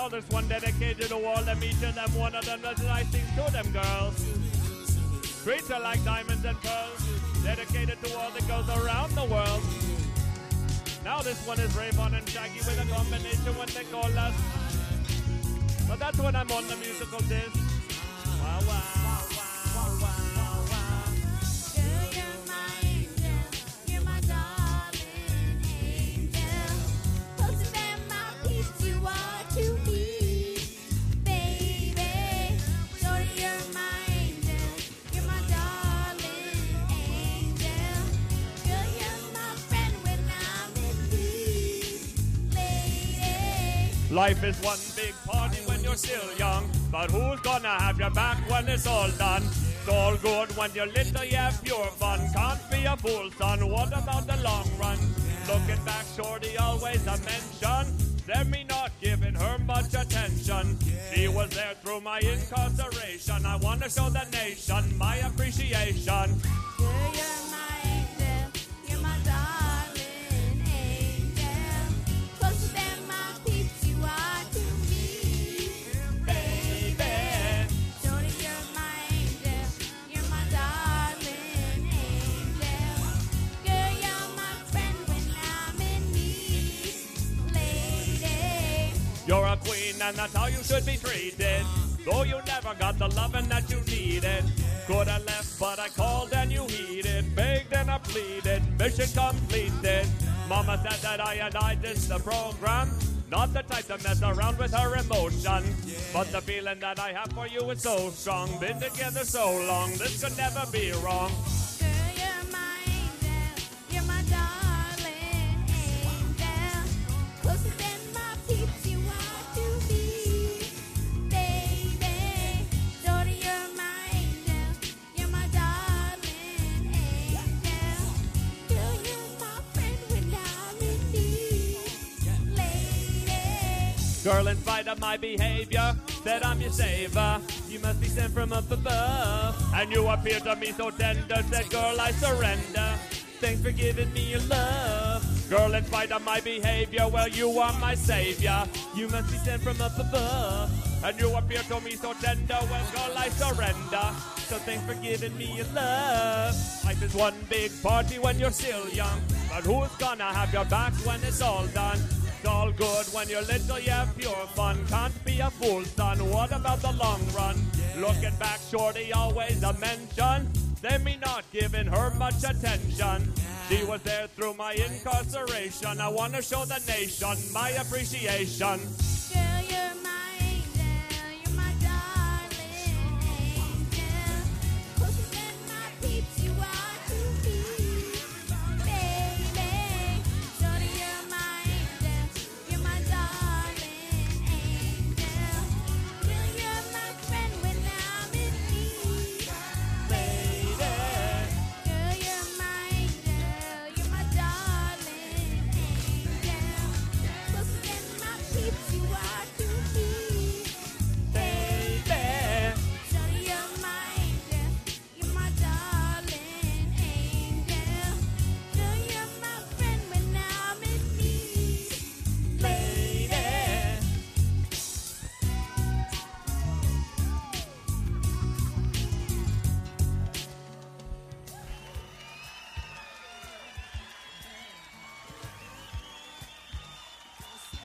Now this one dedicated to all them, each of them, one of them does nice things to them girls. Treat her like diamonds and pearls, dedicated to all that goes around the world. Now this one is Rayvon and Shaggy with a combination what they call us. But that's when I'm on the musical disc. Wow, wow, wow, wow, wow. Girl, you're my angel. You're my darling angel. Closer than my peace, you are to me, baby. Shorty, you're my angel. You're my darling angel. Girl, you're my friend when I'm in need, lady. Life is one big party when you're still young, but who's gonna have your back when it's all done? It's all good when you're little, you have pure fun. Can't be a fool, son, what about the long run? Looking back, shorty, always a mention. Them me not giving her much attention. She was there through my incarceration. I wanna show the nation my appreciation. Girl, you're my angel. You're my darling angel. Closer than my peeps, you are to me, baby. Shorty, you're my angel. You're my darling angel. Girl, you're my friend when I'm in need, lady. You're a queen and that's how you should be treated. Though you never got the loving that you needed. Could have left but I called and you heeded. Begged and I pleaded, mission completed. Mama said that I did the program. Not the type to mess around with her emotion. But the feeling that I have for you is so strong. Been together so long, this could never be wrong. Girl, you're my angel. You're my darling angel. Closer than my peeps, you are to me, baby. Shorty, you're my angel. You're my darling angel. Girl, you're my friend when I'm in need, lady. Girl, in spite of my behavior, that I'm your savior. You must be sent from up above. And you appear to me so tender, said girl, I surrender. Thanks for giving me your love. Girl, in spite of my behavior, well, you are my savior. You must be sent from up above. And you appear to me so tender, well, girl, I surrender. So thanks for giving me your love. Life is one big party when you're still young. But who's gonna have your back when it's all done? It's all good when you're little, you have pure fun. Can't be a fool, son, what about the long run? Looking back, shorty, always a mention. They me not giving her much attention. She was there through my incarceration. I wanna show the nation my appreciation.